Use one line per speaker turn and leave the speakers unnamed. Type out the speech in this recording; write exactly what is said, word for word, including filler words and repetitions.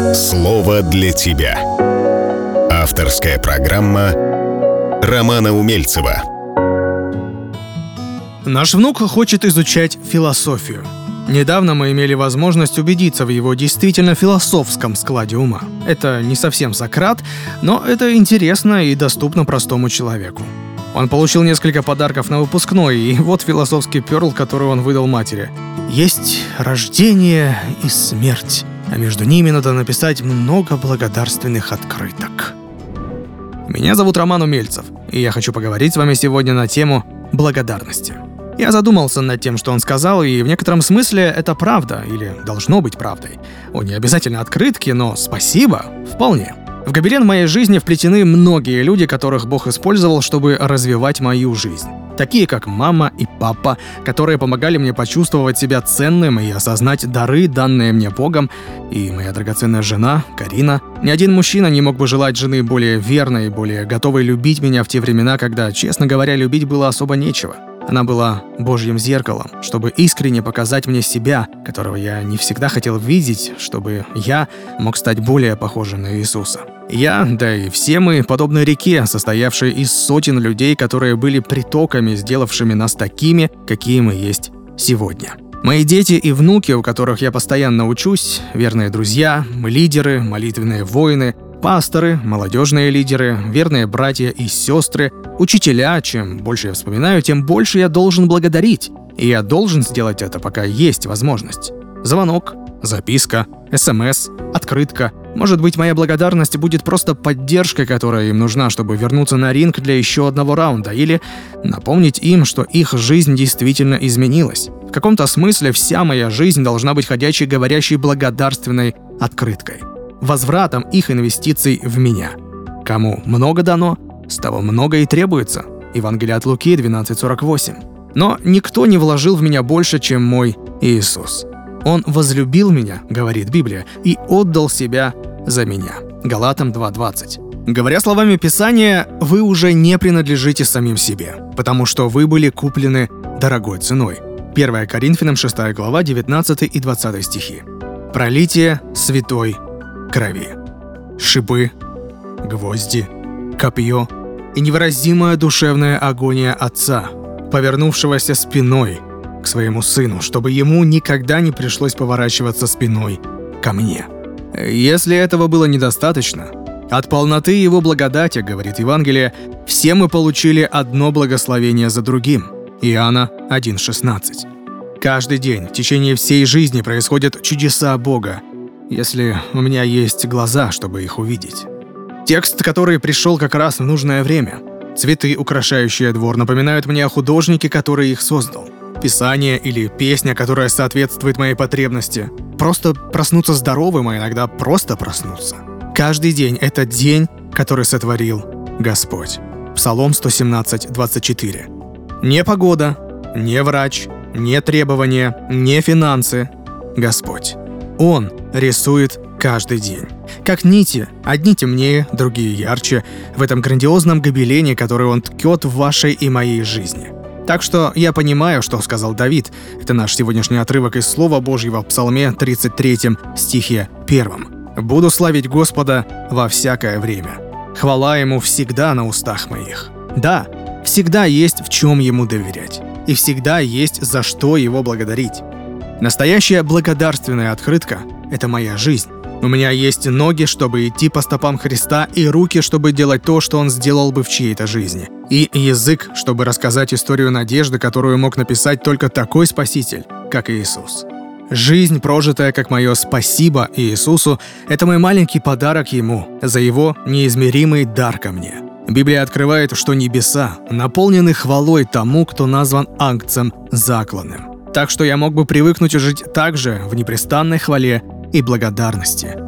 Слово для тебя. Авторская программа Романа Умельцева.
Наш внук хочет изучать философию. Недавно мы имели возможность убедиться в его действительно философском складе ума. Это не совсем Сократ, но это интересно и доступно простому человеку. Он получил несколько подарков на выпускной, и вот философский перл, который он выдал матери. Есть рождение и смерть, а между ними надо написать много благодарственных открыток. Меня зовут Роман Умельцев, и я хочу поговорить с вами сегодня на тему благодарности. Я задумался над тем, что он сказал, и в некотором смысле это правда, или должно быть правдой. О, не обязательно открытки, но спасибо вполне. В гобелен моей жизни вплетены многие люди, которых Бог использовал, чтобы развивать мою жизнь. Такие как мама и папа, которые помогали мне почувствовать себя ценным и осознать дары, данные мне Богом, и моя драгоценная жена, Карина. Ни один мужчина не мог бы желать жены более верной, более готовой любить меня в те времена, когда, честно говоря, любить было особо нечего. Она была Божьим зеркалом, чтобы искренне показать мне себя, которого я не всегда хотел видеть, чтобы я мог стать более похожим на Иисуса. Я, да и все мы, подобны реке, состоявшей из сотен людей, которые были притоками, сделавшими нас такими, какие мы есть сегодня. Мои дети и внуки, у которых я постоянно учусь, верные друзья, лидеры, молитвенные воины, пасторы, молодежные лидеры, верные братья и сестры, учителя. Чем больше я вспоминаю, тем больше я должен благодарить. И я должен сделать это, пока есть возможность. Звонок, записка, смс, открытка. Может быть, моя благодарность будет просто поддержкой, которая им нужна, чтобы вернуться на ринг для еще одного раунда, или напомнить им, что их жизнь действительно изменилась. В каком-то смысле вся моя жизнь должна быть ходячей, говорящей благодарственной открыткой. Возвратом их инвестиций в меня. Кому много дано, с того много и требуется. Евангелие от Луки двенадцать сорок восемь. Но никто не вложил в меня больше, чем мой Иисус. Он возлюбил меня, говорит Библия, и отдал себя за меня. Галатам два двадцать. Говоря словами Писания, вы уже не принадлежите самим себе, потому что вы были куплены дорогой ценой. первое Коринфянам шестая глава, девятнадцатый и двадцатый стихи. Пролитие святой крови. Шипы, гвозди, копье и невыразимая душевная агония Отца, повернувшегося спиной к своему Сыну, чтобы ему никогда не пришлось поворачиваться спиной ко мне. Если этого было недостаточно, от полноты Его благодати, говорит Евангелие, все мы получили одно благословение за другим. Иоанна один шестнадцать. Каждый день в течение всей жизни происходят чудеса Бога, если у меня есть глаза, чтобы их увидеть. Текст, который пришел как раз в нужное время. Цветы, украшающие двор, напоминают мне о художнике, который их создал. Писание или песня, которая соответствует моей потребности. Просто проснуться здоровым, а иногда просто проснуться. Каждый день — это день, который сотворил Господь. Псалом сто семнадцать, двадцать четыре. Не погода, не врач, не требования, не финансы. Господь. Он рисует каждый день. Как нити, одни темнее, другие ярче, в этом грандиозном гобелене, который он ткет в вашей и моей жизни. Так что я понимаю, что сказал Давид. Это наш сегодняшний отрывок из Слова Божьего в Псалме тридцать третьем, стихе первом. «Буду славить Господа во всякое время. Хвала Ему всегда на устах моих». Да, всегда есть в чем Ему доверять. И всегда есть за что Его благодарить. Настоящая благодарственная открытка — это моя жизнь. У меня есть ноги, чтобы идти по стопам Христа, и руки, чтобы делать то, что Он сделал бы в чьей-то жизни. И язык, чтобы рассказать историю надежды, которую мог написать только такой Спаситель, как Иисус. Жизнь, прожитая как мое спасибо Иисусу, это мой маленький подарок Ему за Его неизмеримый дар ко мне. Библия открывает, что небеса наполнены хвалой тому, кто назван Агнцем закланным. Так что я мог бы привыкнуть жить так же в непрестанной хвале и благодарности